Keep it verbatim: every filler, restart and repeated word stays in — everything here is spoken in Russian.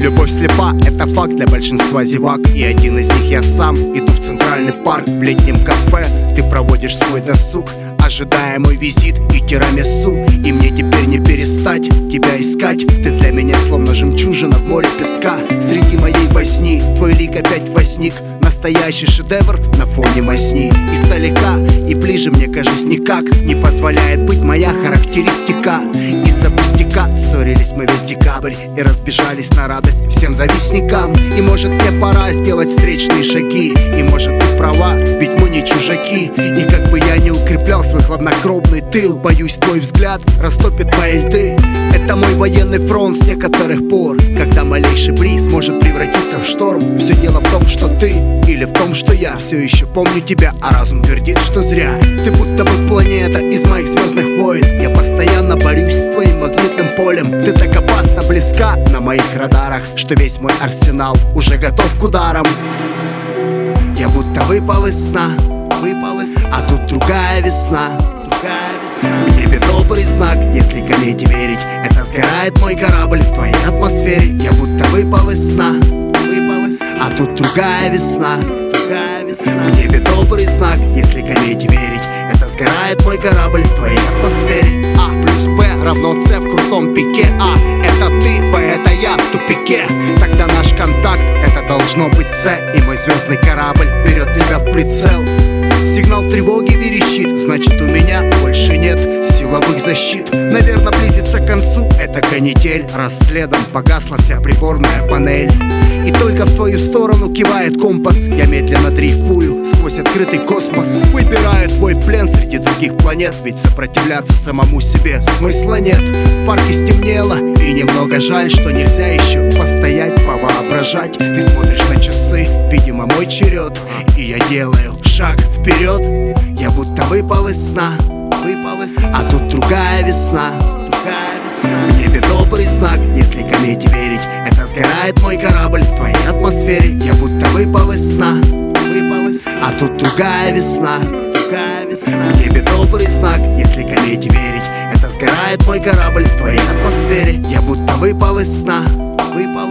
Любовь слепа, это факт для большинства зевак. И один из них я сам. Иду в центральный парк, в летнем кафе. Ты проводишь свой досуг, ожидая мой визит и тирамису. И мне теперь не перестать тебя искать. Ты для меня словно жемчужина в море песка. Среди моей возни твой лик опять возник. Настоящий шедевр на фоне мазни. Издалека и ближе, мне кажется, никак не позволяет быть моя характеристика. Из-за пустяка ссорились мы весь декабрь и разбежались на радость всем завистникам. И может мне пора сделать встречные шаги. И может ты права, ведь мы не чужаки. И как бы я не укреплял свой хладнокровный тыл, боюсь, твой взгляд растопит мои льды. Это мой военный фронт с некоторых пор, когда малейший бриз может превратиться в шторм. Все дело в том, что ты, или в том, что я все еще помню тебя, а разум твердит, что зря. Ты будто бы планета из моих звездных войн. Я постоянно борюсь с твоим магнитным полем. Ты так опасно близка на моих радарах, что весь мой арсенал уже готов к ударам. Я будто выпал из сна, выпал из сна, а тут другая весна. В небе добрый знак, если комете верить. Это сгорает мой корабль в твоей атмосфере. Я будто выпал из сна, выпал из сна, а тут другая весна, другая весна. В небе добрый знак, если комете верить. Это сгорает мой корабль в твоей атмосфере. А плюс Б равно С в крутом пике. А это ты, Б это я в тупике. Тогда наш контакт это должно быть С. И мой звездный корабль берет тебя в прицел. Сигнал тревоги верещит, значит у меня больше нет силовых защит. Наверное, близится к концу эта канитель, раз следом погасла вся приборная панель. И только в твою сторону кивает компас. Я медленно дрейфую сквозь открытый космос. Выбираю твой плен среди других планет, ведь сопротивляться самому себе смысла нет. В парке стемнело, и немного жаль, что нельзя еще постоять, повоображать. Ты смотришь на часы, видимо мой черед, и я делаю шаг вперед. Я будто выпал из сна, выпал из сна, а тут другая весна, другая весна. В небе добрый знак, если комете верить. Это сгорает мой корабль в твоей атмосфере. Я будто выпал из сна, выпал из сна, а тут другая весна, другая весна. В небе добрый знак, если комете верить. Это сгорает мой корабль в твоей атмосфере. Я будто выпал из сна, выпал из